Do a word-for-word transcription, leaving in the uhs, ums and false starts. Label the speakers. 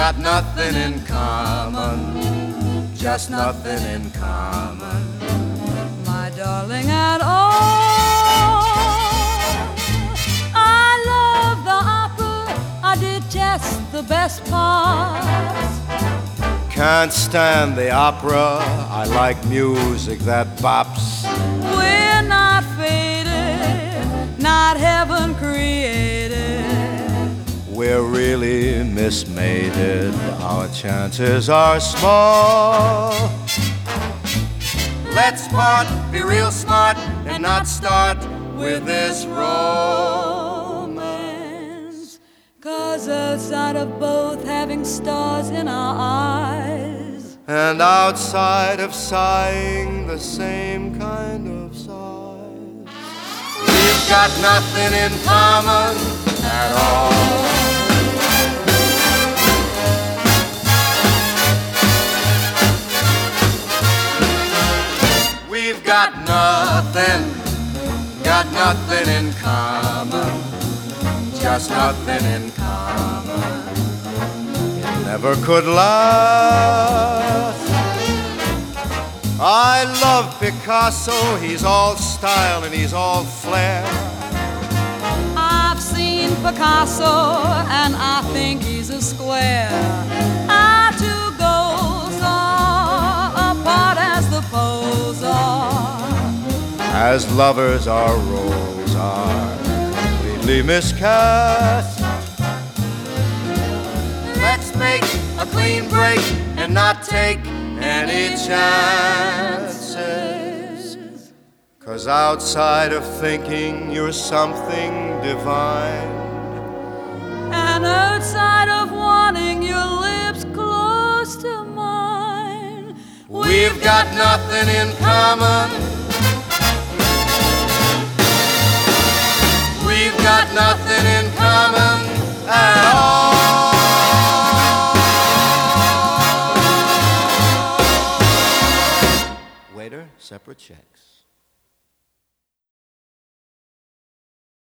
Speaker 1: got nothing in common, just nothing in common,
Speaker 2: my darling, at all. I love the opera, I detest the best parts.
Speaker 1: Can't stand the opera, I like music that bops.
Speaker 2: We're not fated, not heaven created.
Speaker 1: We're really mismated, our chances are small. Let's part, be real smart, and not start with this romance.
Speaker 2: 'Cause outside of both having stars in our eyes,
Speaker 1: and outside of sighing the same kind of sighs, we've got nothing in common at all. We've got nothing, got nothing in common, just nothing in common. It never could last. I love Picasso, he's all style and he's all flair.
Speaker 2: I've seen Picasso and I think he's a square. Our two goals are apart as the poles are,
Speaker 1: as lovers our roles are completely miscast. Let's make a clean break and not take any chances. 'Cause outside of thinking you're something divine,
Speaker 2: and outside of wanting your lips close to mine,
Speaker 1: we've got nothing in common. We've got nothing in common at all. Waiter, separate checks.